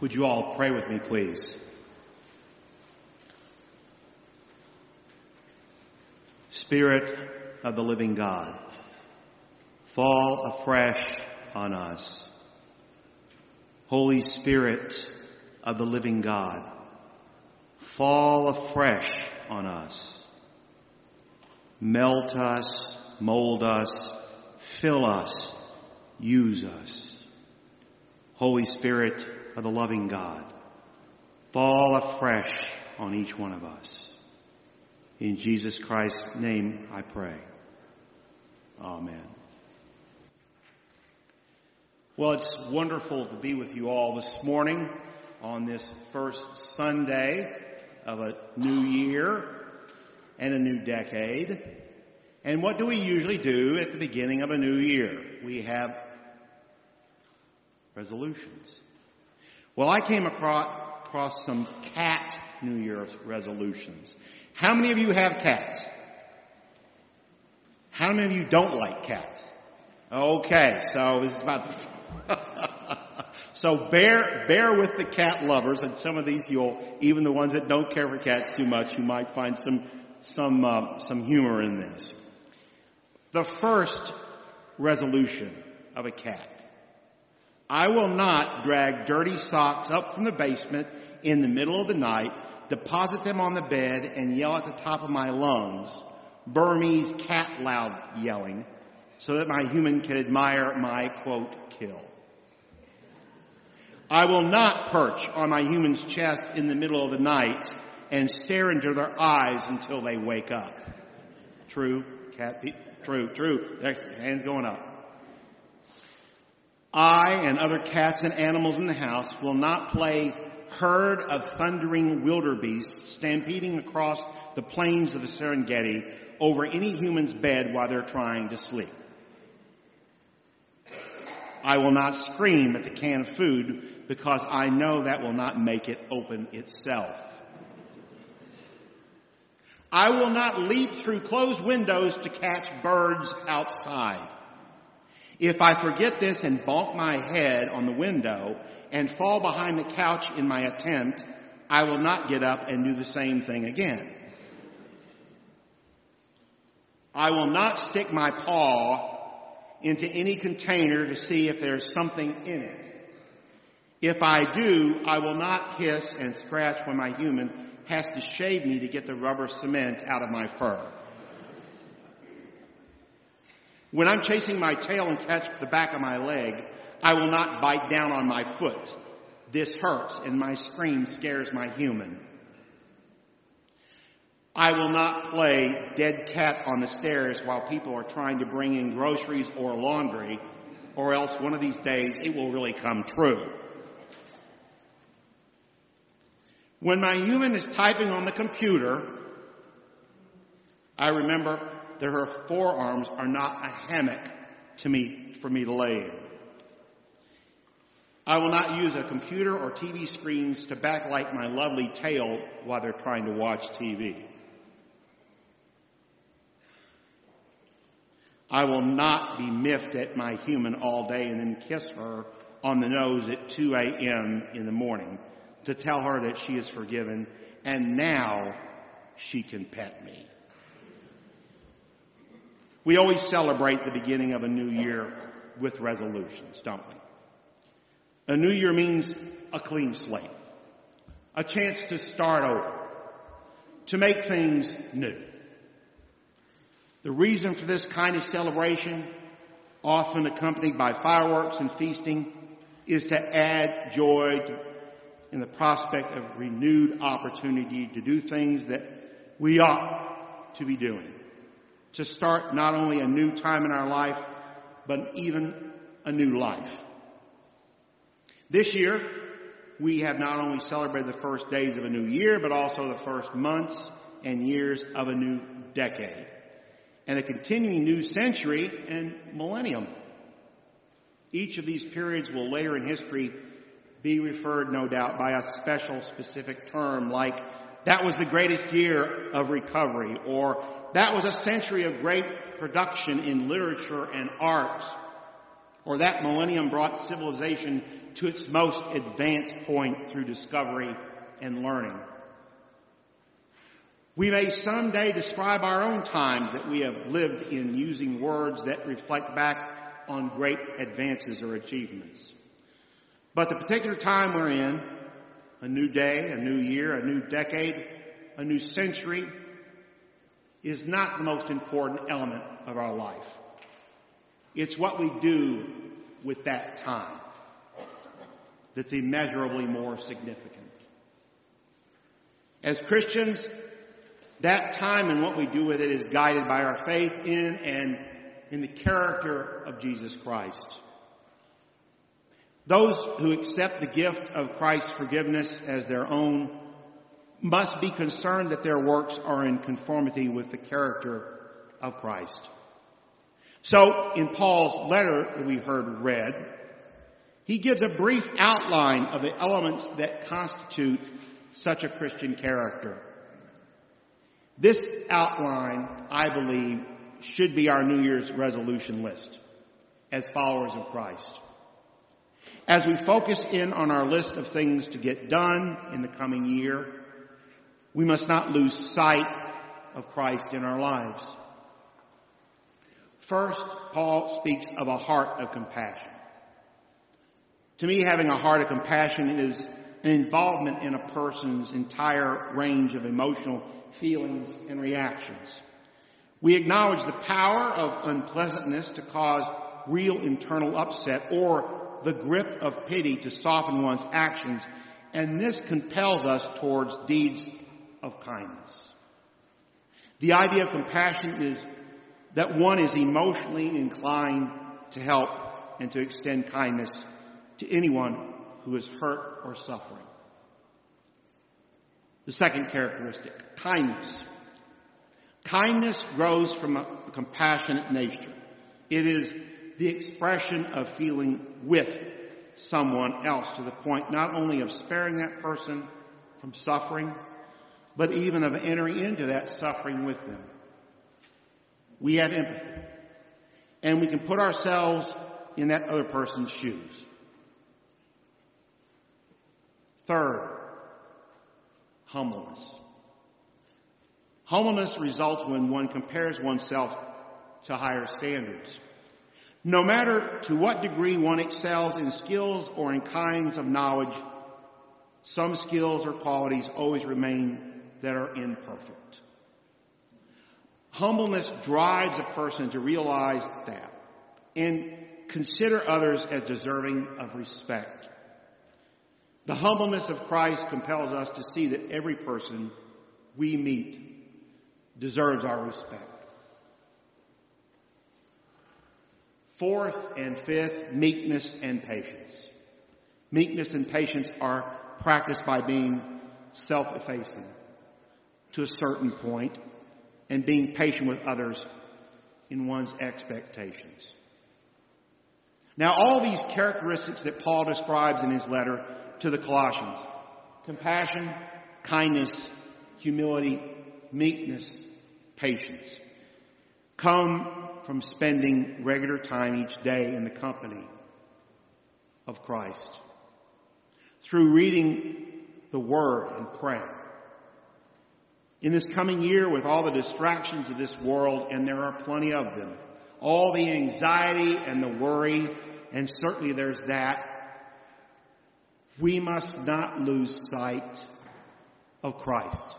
Would you all pray with me, please? Spirit of the living God, fall afresh on us. Holy Spirit of the living God, fall afresh on us. Melt us, mold us, fill us, use us. Holy Spirit of the loving God, fall afresh on each one of us. In Jesus Christ's name I pray. Amen. Well, it's wonderful to be with you all this morning on this first Sunday of a new year and a new decade. And what do we usually do at the beginning of a new year? We have resolutions. Well, I came across some cat New Year's resolutions. How many of you have cats? How many of you don't like cats? Okay, so this is about so bear with the cat lovers, and some of these even the ones that don't care for cats too much, you might find some humor in this. The first resolution of a cat: I will not drag dirty socks up from the basement in the middle of the night, deposit them on the bed, and yell at the top of my lungs, Burmese cat loud yelling, so that my human can admire my, quote, kill. I will not perch on my human's chest in the middle of the night and stare into their eyes until they wake up. True, cat people? True. Next, hands going up. I and other cats and animals in the house will not play herd of thundering wildebeests stampeding across the plains of the Serengeti over any human's bed while they're trying to sleep. I will not scream at the can of food because I know that will not make it open itself. I will not leap through closed windows to catch birds outside. If I forget this and bonk my head on the window and fall behind the couch in my attempt, I will not get up and do the same thing again. I will not stick my paw into any container to see if there's something in it. If I do, I will not hiss and scratch when my human has to shave me to get the rubber cement out of my fur. When I'm chasing my tail and catch the back of my leg, I will not bite down on my foot. This hurts, and my scream scares my human. I will not play dead cat on the stairs while people are trying to bring in groceries or laundry, or else one of these days it will really come true. When my human is typing on the computer, I remember that her forearms are not a hammock for me to lay in. I will not use a computer or TV screens to backlight my lovely tail while they're trying to watch TV. I will not be miffed at my human all day and then kiss her on the nose at 2 a.m. in the morning to tell her that she is forgiven and now she can pet me. We always celebrate the beginning of a new year with resolutions, don't we? A new year means a clean slate, a chance to start over, to make things new. The reason for this kind of celebration, often accompanied by fireworks and feasting, is to add joy in the prospect of renewed opportunity to do things that we ought to be doing. To start not only a new time in our life, but even a new life. This year, we have not only celebrated the first days of a new year, but also the first months and years of a new decade, and a continuing new century and millennium. Each of these periods will later in history be referred, no doubt, by a special specific term like, that was the greatest year of recovery, or that was a century of great production in literature and art, or that millennium brought civilization to its most advanced point through discovery and learning. We may someday describe our own time that we have lived in using words that reflect back on great advances or achievements. But the particular time we're in, a new day, a new year, a new decade, a new century, is not the most important element of our life. It's what we do with that time that's immeasurably more significant. As Christians, that time and what we do with it is guided by our faith in and in the character of Jesus Christ. Those who accept the gift of Christ's forgiveness as their own must be concerned that their works are in conformity with the character of Christ. So, in Paul's letter that we heard read, he gives a brief outline of the elements that constitute such a Christian character. This outline, I believe, should be our New Year's resolution list as followers of Christ. As we focus in on our list of things to get done in the coming year, we must not lose sight of Christ in our lives. First, Paul speaks of a heart of compassion. To me, having a heart of compassion is an involvement in a person's entire range of emotional feelings and reactions. We acknowledge the power of unpleasantness to cause real internal upset or the grip of pity to soften one's actions, and this compels us towards deeds of kindness. The idea of compassion is that one is emotionally inclined to help and to extend kindness to anyone who is hurt or suffering. The second characteristic, kindness. Kindness grows from a compassionate nature. It is the expression of feeling with someone else to the point not only of sparing that person from suffering, but even of entering into that suffering with them. We have empathy, and we can put ourselves in that other person's shoes. Third, humbleness. Humbleness results when one compares oneself to higher standards. No matter to what degree one excels in skills or in kinds of knowledge, some skills or qualities always remain that are imperfect. Humbleness drives a person to realize that and consider others as deserving of respect. The humbleness of Christ compels us to see that every person we meet deserves our respect. Fourth and fifth, meekness and patience. Meekness and patience are practiced by being self-effacing to a certain point and being patient with others in one's expectations. Now, all these characteristics that Paul describes in his letter to the Colossians, compassion, kindness, humility, meekness, patience, come from spending regular time each day in the company of Christ, through reading the Word and praying. In this coming year, with all the distractions of this world, and there are plenty of them, all the anxiety and the worry, and certainly there's that, we must not lose sight of Christ.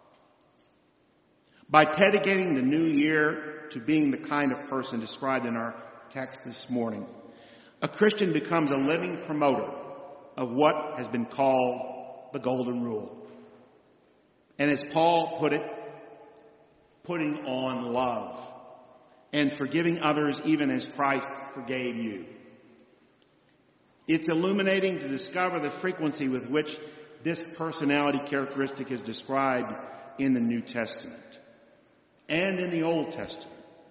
By dedicating the new year to being the kind of person described in our text this morning, a Christian becomes a living promoter of what has been called the Golden Rule. And as Paul put it, putting on love and forgiving others even as Christ forgave you. It's illuminating to discover the frequency with which this personality characteristic is described in the New Testament and in the Old Testament.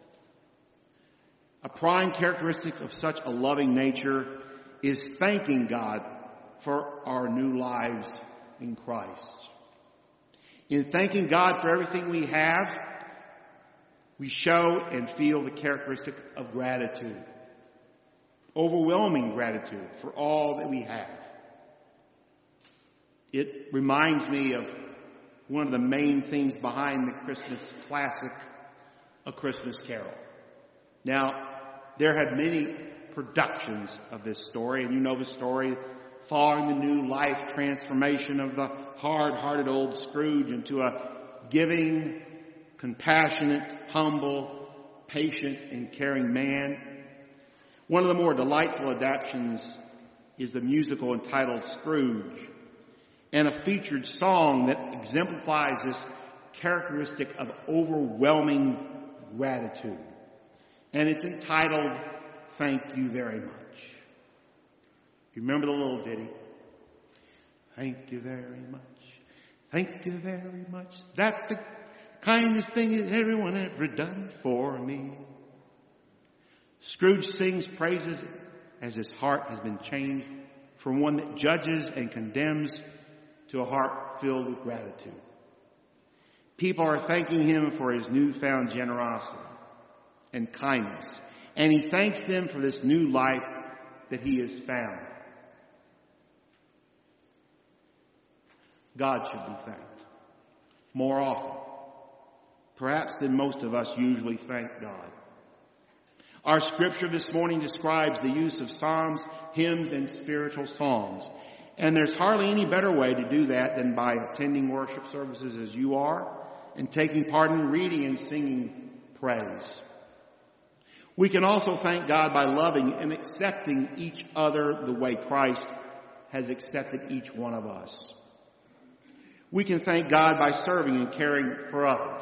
A prime characteristic of such a loving nature is thanking God for our new lives in Christ. In thanking God for everything we have, we show and feel the characteristic of gratitude. overwhelming gratitude for all that we have. It reminds me of one of the main themes behind the Christmas classic, A Christmas Carol. Now, there have many productions of this story, and you know the story, following the new life transformation of the hard-hearted old Scrooge into a giving, compassionate, humble, patient, and caring man. One of the more delightful adaptations is the musical entitled Scrooge, and a featured song that exemplifies this characteristic of overwhelming gratitude. And it's entitled, Thank You Very Much. You remember the little ditty? Thank you very much. Thank you very much. That's the kindest thing that everyone ever done for me. Scrooge sings praises as his heart has been changed from one that judges and condemns to a heart filled with gratitude. People are thanking him for his newfound generosity and kindness, and he thanks them for this new life that he has found. God should be thanked more often, perhaps than most of us usually thank God. Our scripture this morning describes the use of psalms, hymns, and spiritual songs. And there's hardly any better way to do that than by attending worship services as you are and taking part in reading and singing praise. We can also thank God by loving and accepting each other the way Christ has accepted each one of us. We can thank God by serving and caring for others.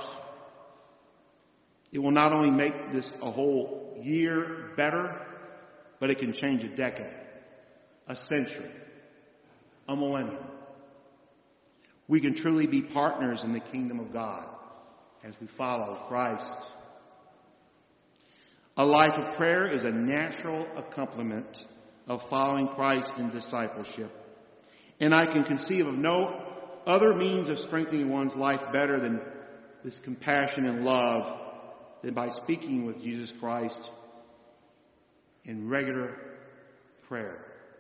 It will not only make this a whole year better, but it can change a decade, a century, a millennium. We can truly be partners in the kingdom of God as we follow Christ. A life of prayer is a natural accompaniment of following Christ in discipleship. And I can conceive of no other means of strengthening one's life better than this compassion and love than by speaking with Jesus Christ in regular prayer.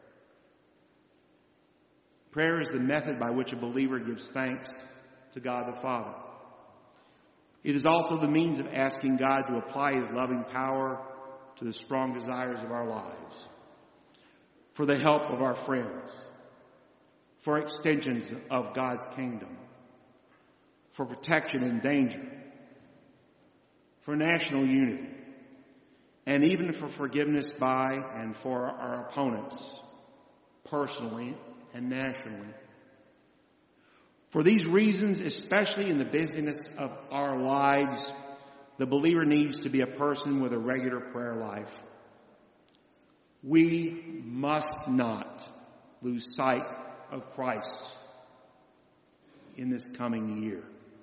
Prayer is the method by which a believer gives thanks to God the Father. It is also the means of asking God to apply his loving power to the strong desires of our lives, for the help of our friends, for extensions of God's kingdom, for protection in danger, for national unity, and even for forgiveness by and for our opponents, personally and nationally. For these reasons, especially in the busyness of our lives, the believer needs to be a person with a regular prayer life. We must not lose sight of Christ in this coming year.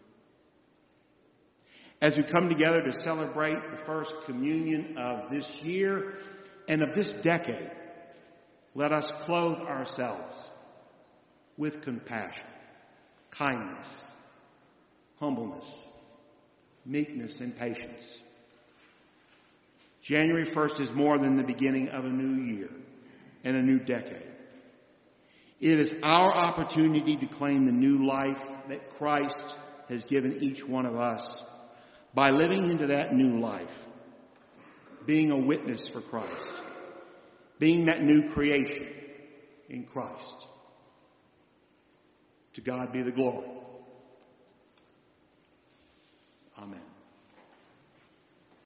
As we come together to celebrate the first communion of this year and of this decade, let us clothe ourselves with compassion, kindness, humbleness, meekness, and patience. January 1st is more than the beginning of a new year and a new decade. It is our opportunity to claim the new life that Christ has given each one of us by living into that new life, being a witness for Christ, being that new creation in Christ. To God be the glory. Amen.